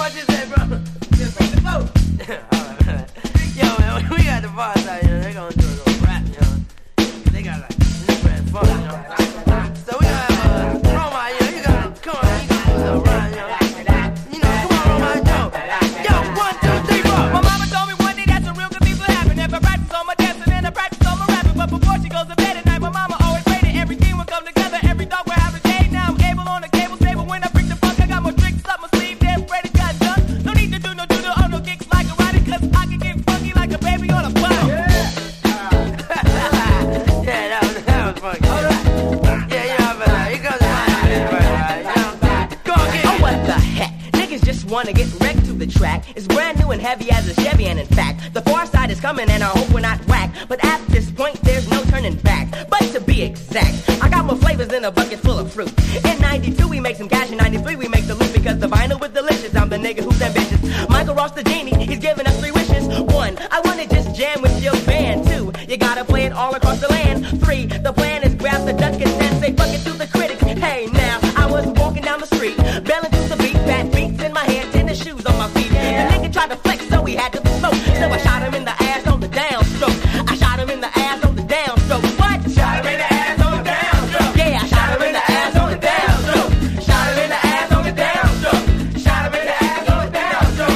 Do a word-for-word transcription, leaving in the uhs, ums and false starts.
what you say, bro? Just take the boat. Alright, alright. Yo, man, we got the bars out here. They're gonna do a little rap, you know. They got like different fun, you know. So we got uh, Roma, you know. You gotta come on, you gotta do a little rhyme, you know. You know, come on, Roma, yo. Yo, one, two, three, four. My mama told me one day that some real good things will happen. If I practice on my dancing and I practice on my rapping, but before she goes to bed at night, my mama always prayed that everything would come together. Every dog will have a day. Now I'm able on the cable stable. When I bring the funk, I got more tricks up my sleeve. Damn, Freddy got done. No need to do no doodle or no kicks like a rider, cause I can get funky like a baby on a bus. Yeah. Yeah, that was, that was funky. Yeah, you know, but uh, here comes my right, right, you know. Go on, get Oh, what the heck? Niggas just wanna get wrecked to the track. It's brand new and heavy as a Chevy, and in fact, the far side is coming and I hope we're not whack. But at this point, there's no turning back. But to be exact, I got more flavors than a bucket full of fruit. In ninety-two, we make some cash. In ninety-three, we make the loot because the vinyl was delicious. I'm the nigga who's ambitious. Michael Ross the genie, he's giving us three wishes. One, I wanna just jam with your band. Two, you gotta play it all across the land. Three, the plan is grab the duck and then say fuck it to the critics. Hey, now, I was walking down the street, belling